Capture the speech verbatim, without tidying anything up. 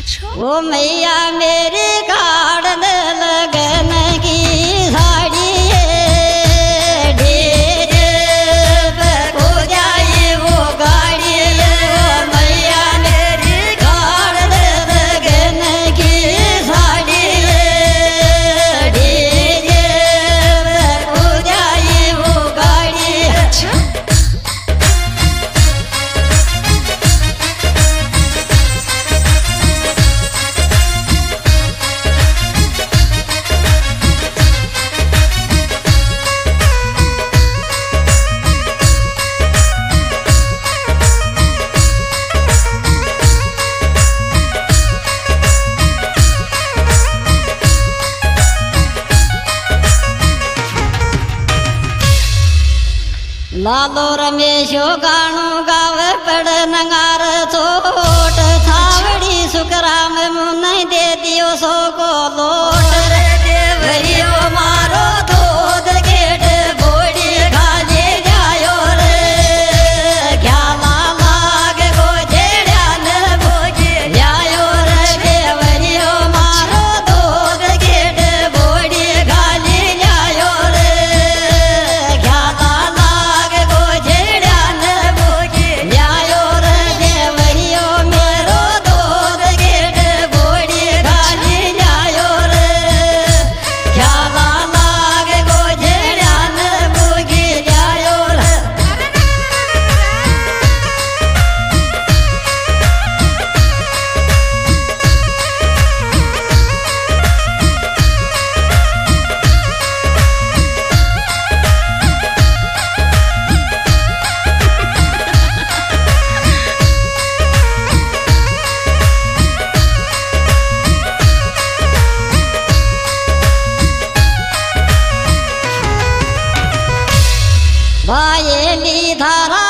वो मैया मेरी गाड़न लगन की साड़ी लालो रमेशो गाणो गाव पड़ नंगार चोट थावड़ी सुकराम मुन दे दियो सो को लोट रे देवरियो मारो दूध गेट बोड़ी खाली जायो रे ख्याला लाग गो जेड़ा न भोगे जायो रे देवरियो मारो दूध गेट बोड़ी खाली जायो रे ख्याला भायेली धारा